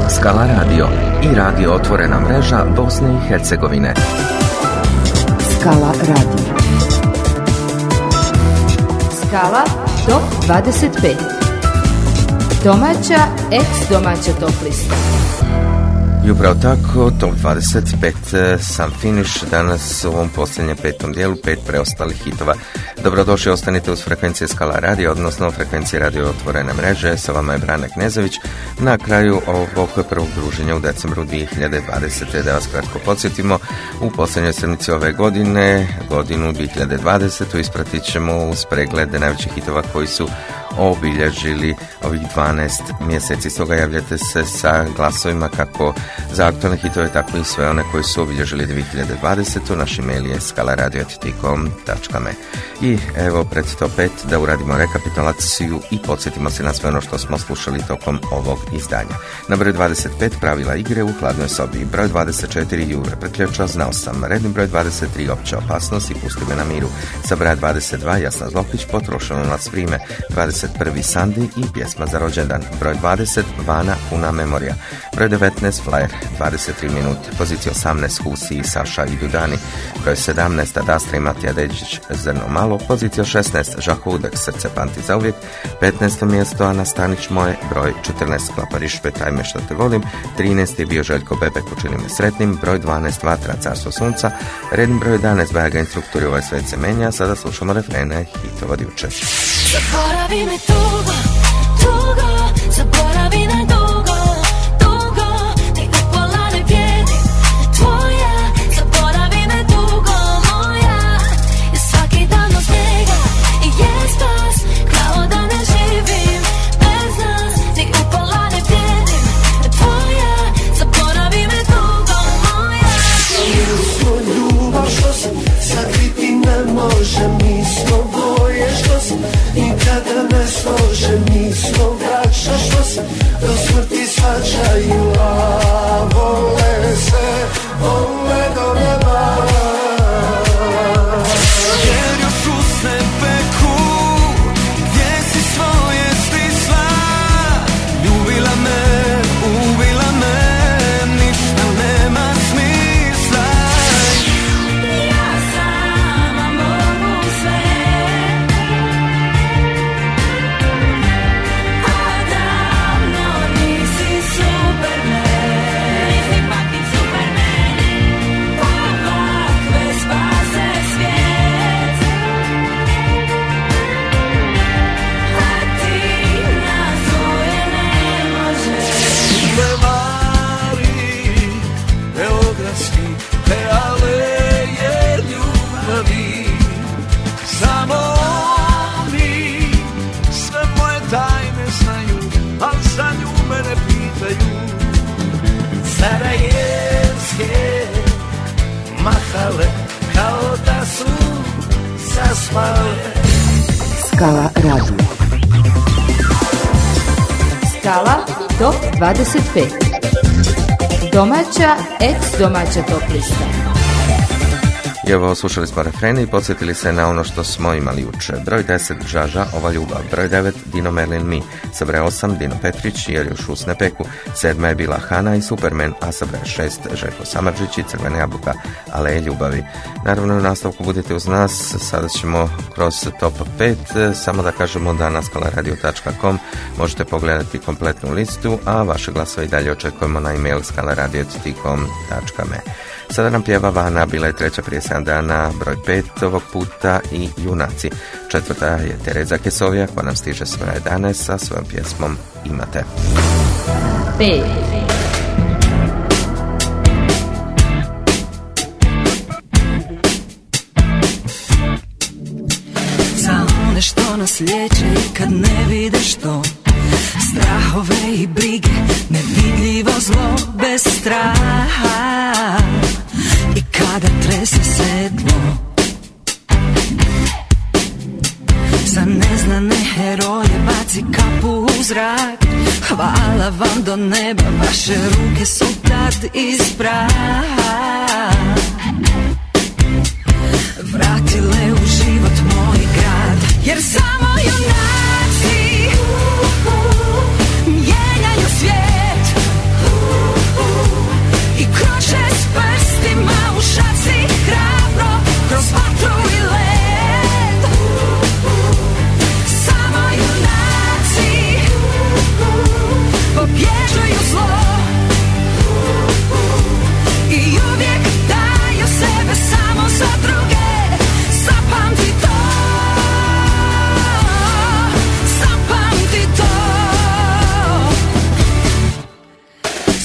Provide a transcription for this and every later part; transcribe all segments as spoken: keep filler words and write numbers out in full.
Skala Radio i radio Otvorena mreža Bosne i Hercegovine. Skala Radio. Skala top dvadeset pet. Domaća, ex-domaća top lista. I upravo tako, top dvadeset pet, sam finiš danas u ovom posljednjem petom dijelu, pet preostalih hitova. Dobrodošli, ostanite uz frekvencije Skala Radio, odnosno frekvencije radio Otvorene mreže. Sa vama je Brane Knezović. Na kraju ovog prvog druženja u decembru dvije hiljade dvadesete. Da vas kratko podsjetimo, u posljednjoj sedmici ove godine, godinu dvije hiljade dvadesete, ispratit ćemo uz preglede najvećih hitova koji su obilježili ovih dvanaest mjeseci. Stoga javljate se sa glasovima kako za aktualne hitove, tako i sve one koji su obilježili dvije hiljade dvadesete. Naš email je skalaradio at t com dot me. I evo pred top pet da uradimo rekapitulaciju i podsjetimo se na sve ono što smo slušali tokom ovog izdanja. Na broj dvadeset pet, pravila igre u hladnoj sobi. Broj dvadeset četiri, Jure Prtljača, znao sam. Redni broj dvadeset tri, opća opasnost i pusti me na miru. Sa broja dvadeset dva, Jasna Zlopić, potrošeno nas vrime. dvadeset prvi, Sandi i pjesma za rođendan. Broj dvadeset, Vana, puna memorija. Broj devetnaest, Flyer, dvadeset tri minute. Pozicija osamnaest, Husi i Saša i Dudani. Broj sedamnaest, Adastra i Matija Deđić, Zrno malo. Pozicija šesnaest, Žako Udek, Srce pamti za uvijek. petnaesto mjesto, Ana Stanić moje. Broj četrnaest, Klapariš, Petaj me što te volim. trinaest je bio Željko Bebek, učini me sretnim. Broj dvanaest, Vatra, Carstvo sunca. Redni broj jedanaest, Bajaga instruktori, ovaj svet se menja. Sada slušamo refrene hitova od jučer. Zaboravi me tugo, tugo, zaboravi na dugo, dugo, ni upola ne vrijedi tvoja, zaboravi me dugo moja, i svaki dan od njega i je spas, kao da ne živim bez nas, ni upola ne vrijedi tvoja, zaboravi me dugo moja. Smo ljubav što se sakriti ne može, mi smo boje što se nikada ne slože, mi smo braća što se do smrti svađaju, a vole se, vole do neba. Jer još usne peku, gdje si svoje stisla, ljubila me, ubila me, ništa nema smisla. Ja sama mogu sve, a davno nisi Superman, nisi fucking Superman, ovakve spase svijet, a ti na svoje ne možeš. Bulevari beogradski, te aleje ljubavi, samo oni sve moje tajne znaju, al za nju mene pitaju. Sarajevske mahale kao da su zaspale. Skala Radio. Skala top dvadeset pet. Domaća, ex-domaća top lista. I evo, slušali smo refrene i podsjetili se na ono što smo imali juče. Broj deset, Žaža, Ova ljubav. Broj devet, Dino Merlin Mi. Sa broj osam, Dino Petrić, Jer još usne peku. Sedma je bila Hana i Superman, a sa broj šest, Željko Samardžić i Crvena jabuka, Aleje ljubavi. Naravno, u nastavku budite uz nas, sada ćemo kroz top pet, samo da kažemo da na skala radio dot com možete pogledati kompletnu listu, a vaše glasove i dalje očekujemo na email skalaradio at t com dot me. Sada nam pjeva Vana, bila je treća prije sedam dana, broj pet ovog puta i Junaci. Četvrta je Tereza Kesovija koja nam stiže s broja jedanaest sa svojom pjesmom Imate. pet. Za one što nas liječe i kad ne vide što, strahove i brige, nevidljivo zlo bez straha. I kada trese se tlo, za neznane heroje baci kapu u zrak. Hvala vam do neba, vaše ruke su tad iz praha vratile u život moj grad. Jer samo junaci mijenjaju svijet.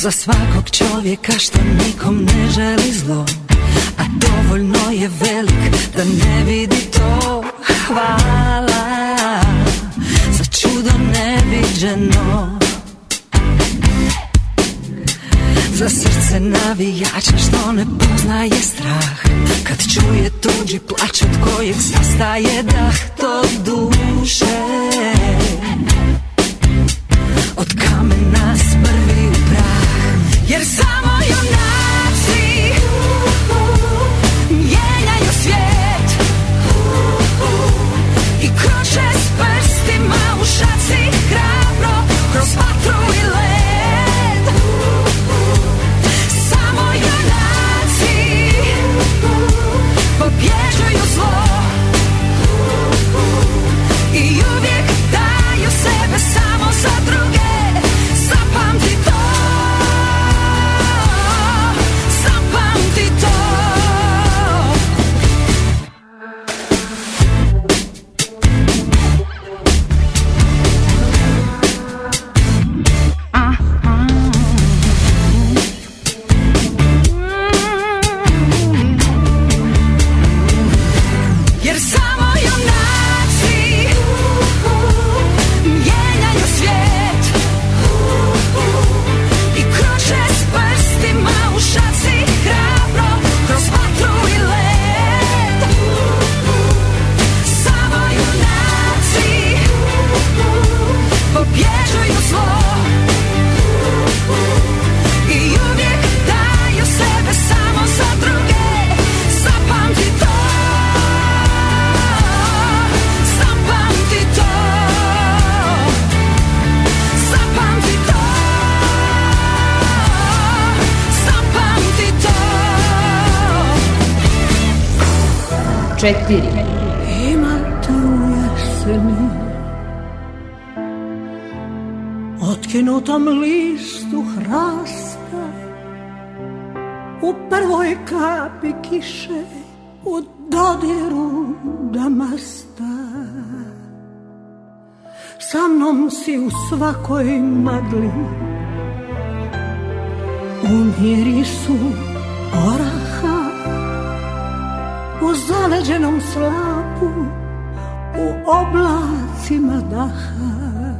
za svakog čovjeka što nikom ne želi zlo, a dovoljno je velik da ne vidi to. Hvala za čudo neviđeno, za srce navijača što ne poznaje strah, kad čuje tuđi plać od kojeg zastaje dah. Do duše od kamena smrvi u prah, jer samo junaci mijenjaju svijet i kroče s prstima u šaci hrabro kroz vatru i led. Samo junaci pobjeđuju zlo i uvijek daju sebe samo za druge. Zapamti to, zapamti to. Jer samo junaci mijenjaju svijet i kroče s prstima u šaci hrabro kroz vatru i led. Samo junaci pobjeđuju zlo i uvijek daju sebe samo za druge. Zapamti to, zapamti to, zapamti to, zapamti to. Četiri. Imate u jeseni otkinutom listu hrasta, u prvoj kapi kiše, u dodiru damasta. Sa mnom si u svakoj magli, u mirisu oraha, u zaleđenom slapu, u oblacima daha.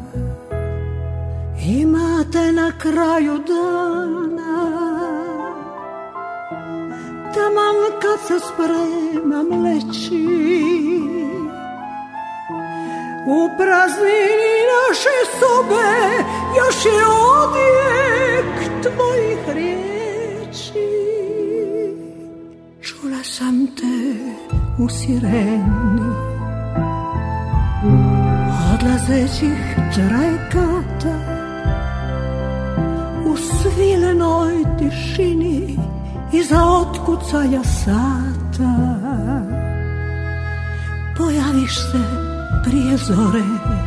Imate na kraju dana, taman kad se spremam leći, u praznini naše sobe još je odjek tvojih riječi. Čula sam te u sireni odlazećih trajekata, u svilenoj tišini iza otkucaja sata. Pojaviš se prije zore,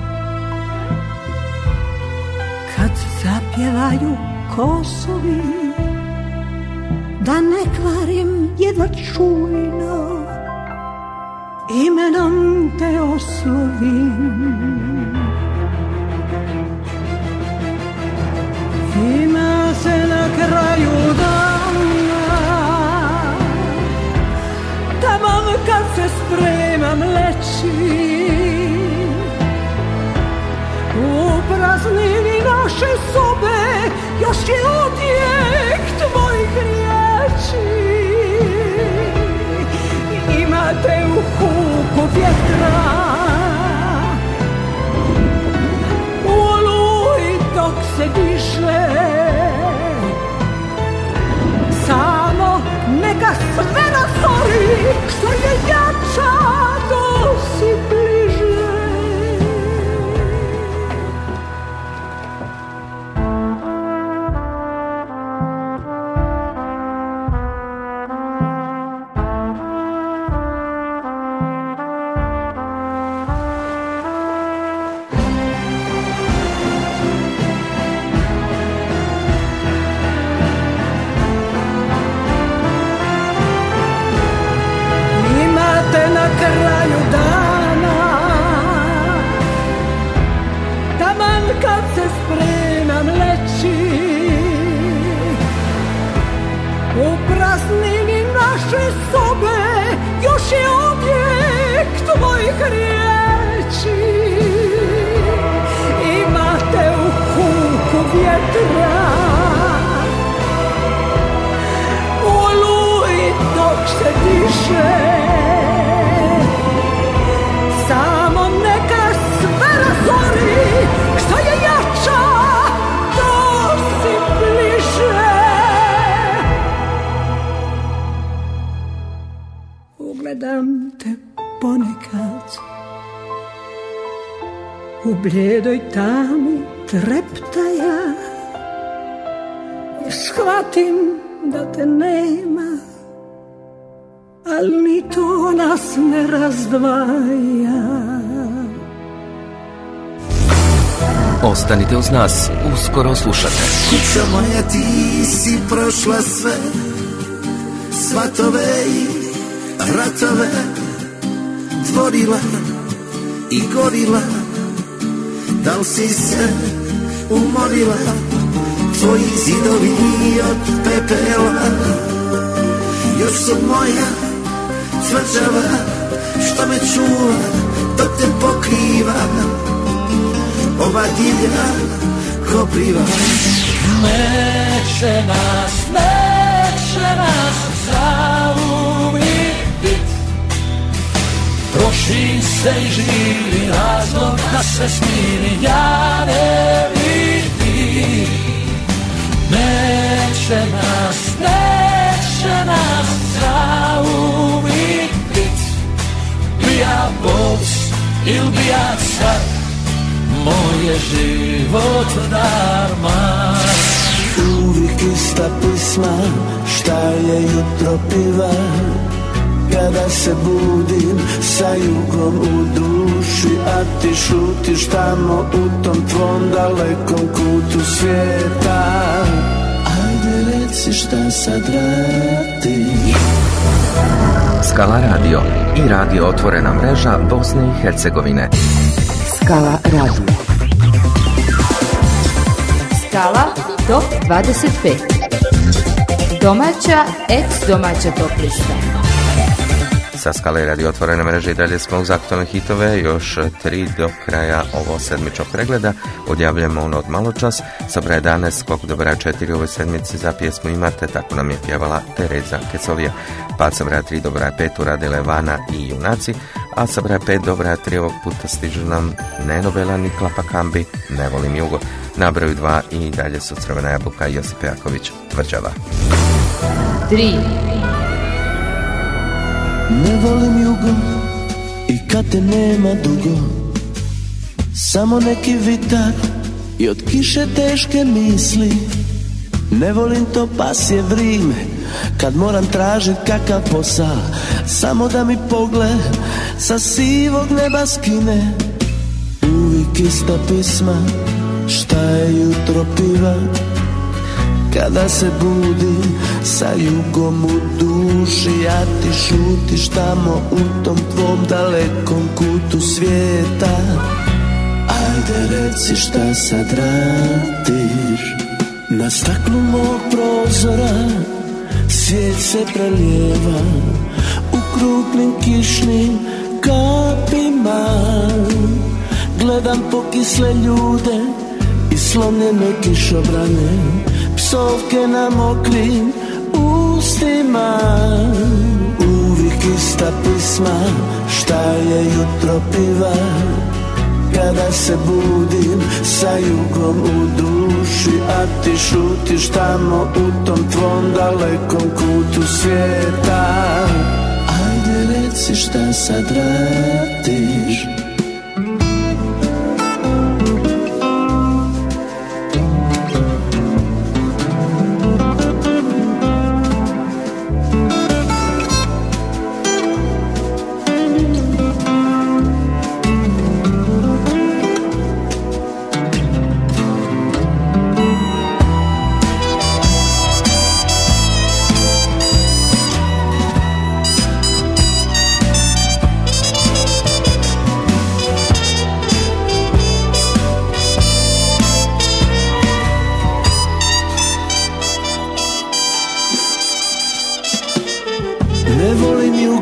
kad zapjevaju kosovi, da ne kvarim jedva čujno, imenom te oslovim. Ima se na kraju dana, taman kad se spremam leći, u praznini naše sobe još je odjek tvojih riječi. Imate u huku vjetra, u oluji dok se diše, samo neka sve nasori, što je jača dosi bliže. Kraju dana, taman kad se spremam leći, U praznini naše sobe još je odjek tvojih riječi. Imate u huku vjetra, u oluji dok se diše. Samo neka sve razori, što je jača, to si bliže. Ugledam te ponekad u bljedoj tami treptaja i shvatim da te nema, ali ni to nas ne razdvaja. Ostanite uz nas, uskoro slušate. Kuća moja, ti si prošla sve, svatove i ratove, tvorila i gorila. Da li si se umorila, tvoji zidovi od pepela još su moja tvrđava, što me čuva dok te pokriva ova divlja kopriva. Neće nas, neće nas zauvijek bit, troši se i živi razlog da se smiri, ja ne vidim. Neće nas, neće nas zauvijek bit, bija boss il bija car, moj je život darma. Uvijek ista pisma, šta je jutro piva, kada se budim sa jugom u duši, a ti šutiš tamo u tom tvom dalekom kutu svijeta. Ajde reci šta sad radiš. Skala radio i radio otvorena mreža Bosne i Hercegovine. Skala radio. Skala top dvadeset pet. Domaća, ex-domaća top lista. Sa Skale radio otvorene mreže i dalje smo uz aktualne hitove, još tri do kraja ovo sedmičnog pregleda. Odjavljamo ono od malo čas, sa broja jedanaest skok do broja četiri u ovoj sedmici za pjesmu Imate, tako nam je pjevala Tereza Kecovija. Pad sa broja tri do broja pet uradile Vana i Junaci, a sa broja pet do broja tri ovog puta stižu nam Neno Bela, Nikla Pakambi, Ne volim jugo. Na broju dva i dalje su Crvena jabuka i Josip Jaković, Tvrđava. tri. Ne volim jugo i kad te nema dugo, samo neki vitar i od kiše teške misli. Ne volim to pasje vrime, kad moram tražit kakav posao, samo da mi pogled sa sivog neba skine. Uvijek ista pisma, šta je jutro piva, kada se budim sa jugom u duši, a ti šutiš tamo u tom tvom dalekom kutu svijeta. Ajde reci šta sad radiš. Na staklu mog prozora svijet se prelijeva u krupnim kišnim kapima. Gledam pokisle ljude i slomljene kišobrane, psovke na mokrim ustima. Uvijek ista pisma, šta je jutro piva, kada se budim sa jugom u duši, a ti šutiš tamo u tom tvom dalekom kutu svijeta. Ajde reci šta sad radiš.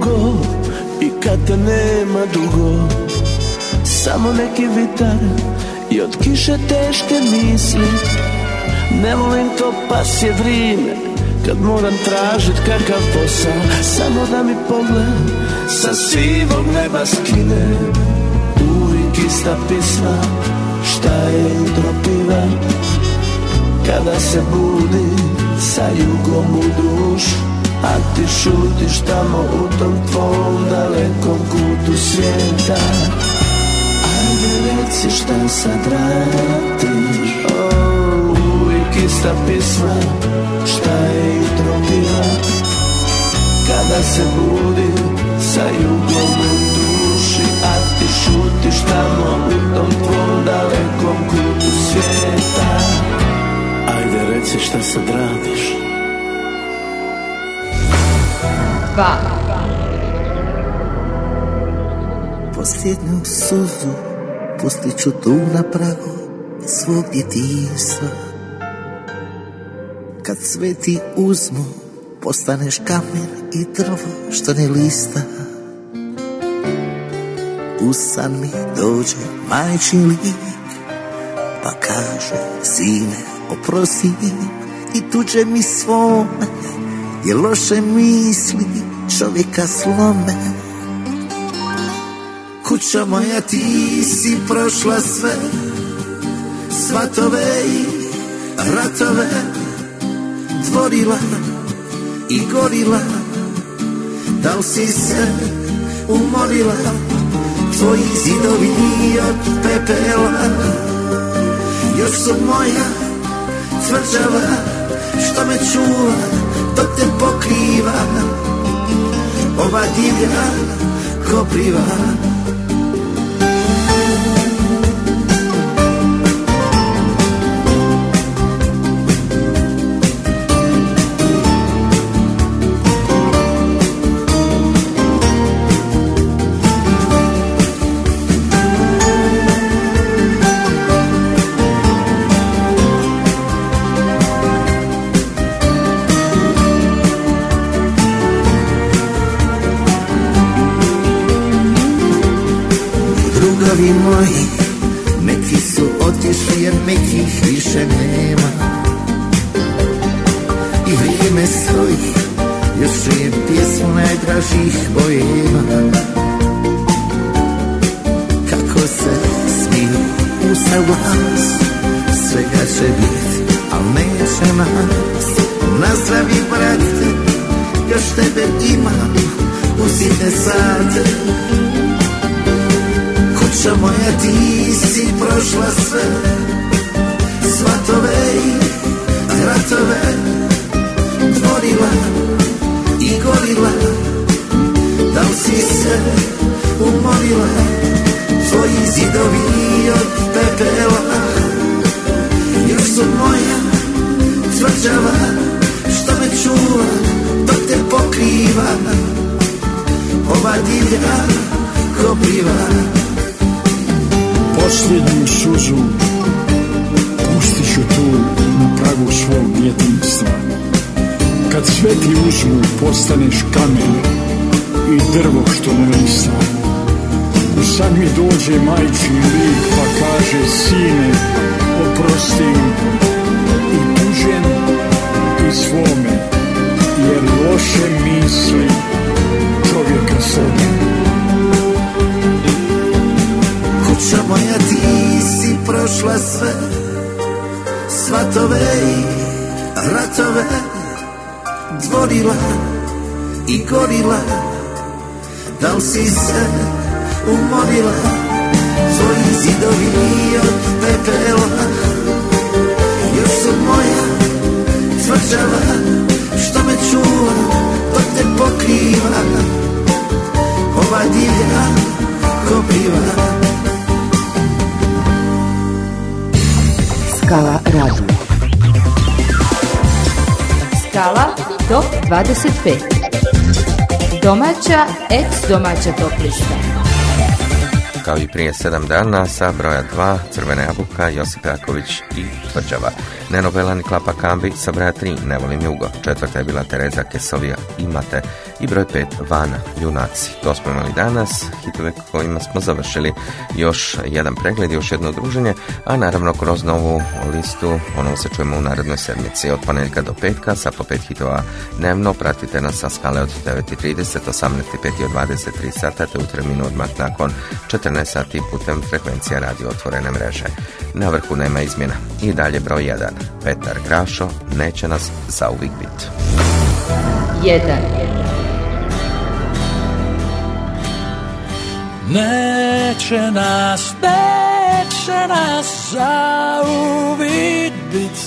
dugo i kad te nema dugo, samo neki vitar i od kiše teške misli. Ne volim to pasje vrijeme kad moram tražit kakav posao, samo da mi pogled sa sivog neba skine. Uvijek ista pisma, šta je jutro piva, kada se budi sa jugom u dušu, a ti šutiš tamo u tom tvom dalekom kutu svijeta. Ajde reci šta sad radiš, oh, uvijek ista pisma, šta je jutro piva, kada se budi sa jugom u duši, a ti šutiš tamo u tom tvom dalekom kutu svijeta. Ajde reci šta sad radiš. Dva. Posljednju suzu pustit ću tu na pragu svog djetinjstva. Kad sve ti uzmu, postaneš kamen i drvo što ne lista. U san mi dođe majčin lik, pa kaže: sine, oprosti, i tuđe mi svome, jer loše misli čovjeka slome. Kuća moja, ti si prošla sve, svatove i ratove, dvorila i gorila. Da li si se umorila, tvoji zidovi od pepela još su moja tvrđava, što me čuva dok te pokriva ova divlja kopriva. Drugovi moji, neki su otišli jer nekih više nema. I vrijeme stoji, još čujem pjesmu najdražih bojema. Kako se smiju usta glas, svega će bit, al neće nas. Nazdravi brate, još tebe imam u sitne sate. Kuća moja, ti si prošla sve, svatove i ratove, dvorila i gorila. Da li si se umorila, tvoji zidovi od pepela još su moja tvrđava, što me čuva dok te pokriva ova divlja kopriva. Posljednju suzu pustit ću tu na pragu svog djetinjstva. Kad sve ti uzmu, postaneš kamen i drvo što ne lista. U san mi dođe majčin lik, pa kaže: sine, oprosti, i tuđen i svome, jer loše misli čovjeka slome. Kuća moja, ti si prošla sve, svatove i ratove, dvorila i gorila. Da li si se umorila, tvoji zidovi od pepela još su moja tvrđava, što me čuva dok te pokriva ova divlja kopriva. Skala radio. Skala top dvadeset pet. Domaća, ex-domaća top lista. Kao i prije sedam dana, sa broja dva Crvena jabuka, Josip Jaković i tvrđava. Neno Belani Klapa Kambi sa broja tri, Ne volim jugo. Četvrta je bila Tereza Kesovija, Imate. I broj pet, Vana, Junaci. To smo imali danas, hitove kojima smo završili još jedan pregled, još jedno druženje, a naravno kroz novu listu ono se čujemo u narednoj sedmici od ponedjeljka do petka sa po pet hitova dnevno. Pratite nas sa skale od devet i trideset, osamnaest i pet i od dvadeset tri sata te u terminu odmah nakon četrnaest sati putem frekvencija radio otvorene mreže. Na vrhu nema izmjena. I dalje broj jedan, Petar Grašo, Neće nas zauvijek bit. jedan. Neće nas, neće nas zauvijek bit.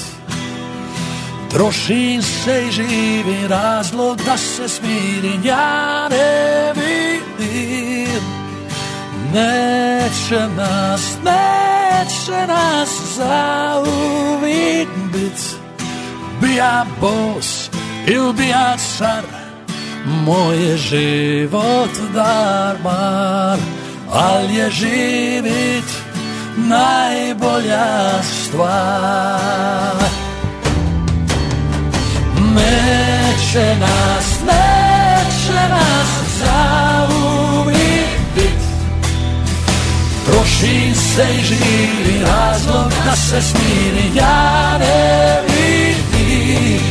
Trošim se i živim razlog da se smirim, ja ne vidim. Neće nas, neće nas zauvijek bit. Bija bos il bija car, moj je život darman, al je živit najbolja stvar. Neće nas, neće nas zauvijek bit. Trošim se i živim razlog da se smirim, ja ne vidim.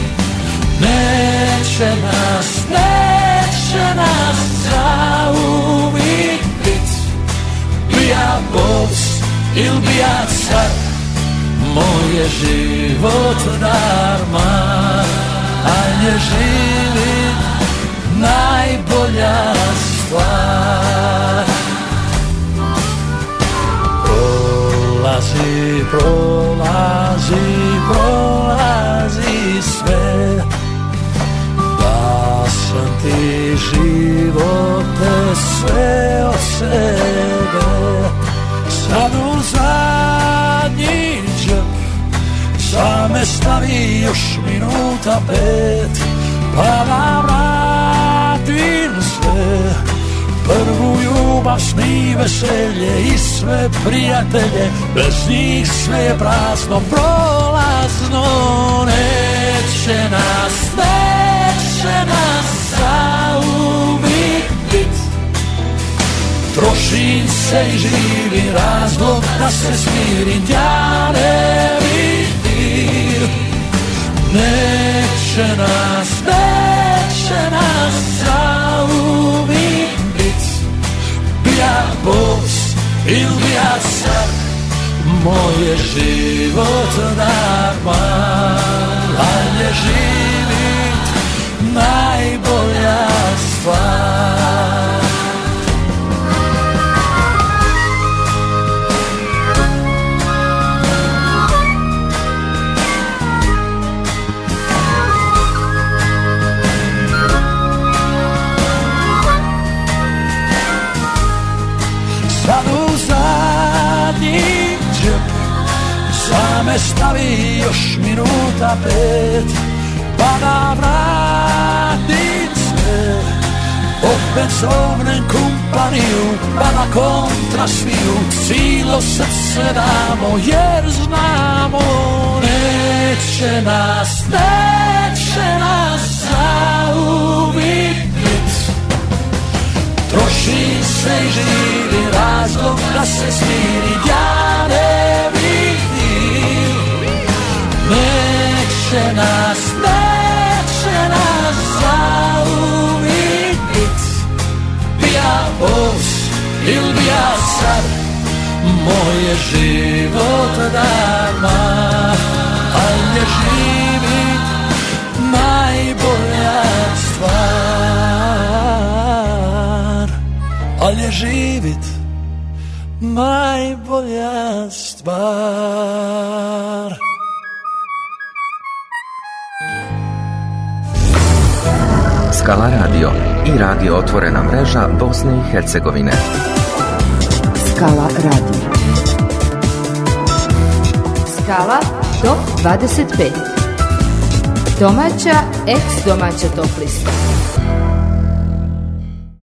Neće nas, neće nas zauvijek bit. Bija bos il bija car, moj je život darman, a je živit najbolja stvar. Prolazi, prolazi, prolazi sve, da sam ti živote sve od sebe. Sad u zadnji džep za me stavi još minuta pet, pa da vratim sve. Prvu ljubav, smi, veselje i sve prijatelje, bez njih sve je prazno, prolazno. Neće nas, neće nas zauvijek bit. Trošim se i živim razlog da se smirim, ja ne vidim. Neće nas, neće nas zauvijek bit. Bija bos il bija car, moj je život darman, al je živit najbolja stvar. Sad u zadnji džep za me stavi još minuta pet, pa da vratim sve. Opet zovnem kompaniju, pa na kontra sviju cijelo srce damo, jer znamo neće nas, neće nas zauvijek bit. Trošim se i živim razlog da se smirim, ja ne vidim. Neće nas, neće nas zauvijek bit. Bija bos il bija car, moj je život darman, al je živit najbolja stvar. Al je živit najbolja stvar. Skala radio i radio otvorena mreža Bosne i Hercegovine. Skala radio. Skala top dvadeset pet. Domaća, ex domaća top lista.